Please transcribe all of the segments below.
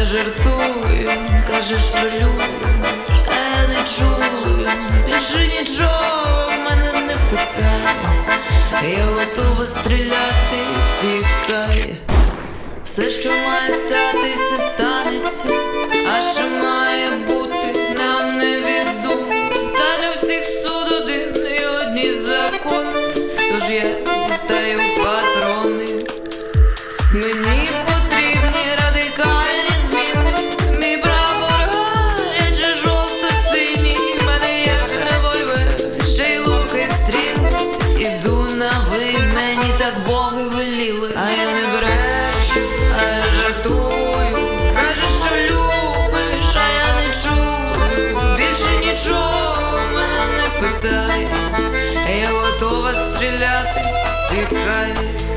жартую, кажеш, що любиш, а я не чую, більше нічого в мене не питай. Я готова стріляти, тікай. Все, що має статися, станеться, а що має бути, нам невідомо. Та для всіх суд один і одні закони, тож я дістаю патрони. Мені потрібні радикальні зміни, мій прапор гаряче жовто-синій, в мене є револьвер, ще й лук і стріли. Іду на ви, мені так боги веліли, а я не брешу, а я жартую. Кажеш, що любиш, а я не чую, більше нічого в мене не питай. Я готова стріляти, тікай.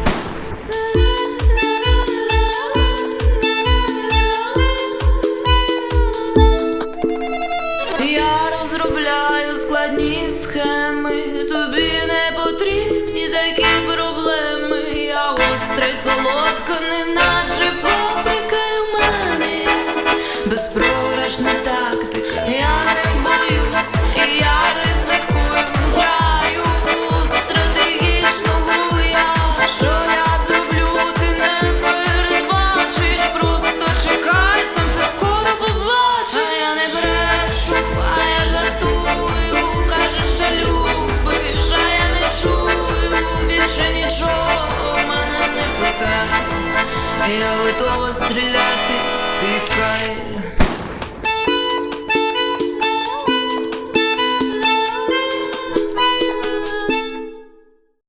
Я розробляю складні схеми, тобі не потрібні такі проблеми. Я остра й солодка, неначе паприка, й в мене безпрограшна тактика. Я не боюсь, і я ризикую, граю у стратегічну гру. Що я зроблю, ти не передбачиш, просто чекай, сам все скоро побачиш. А я не брешу, а я жартую, кажеш, що любиш, а я не чую, більше нічого в мене не питай. Я готова стріляти.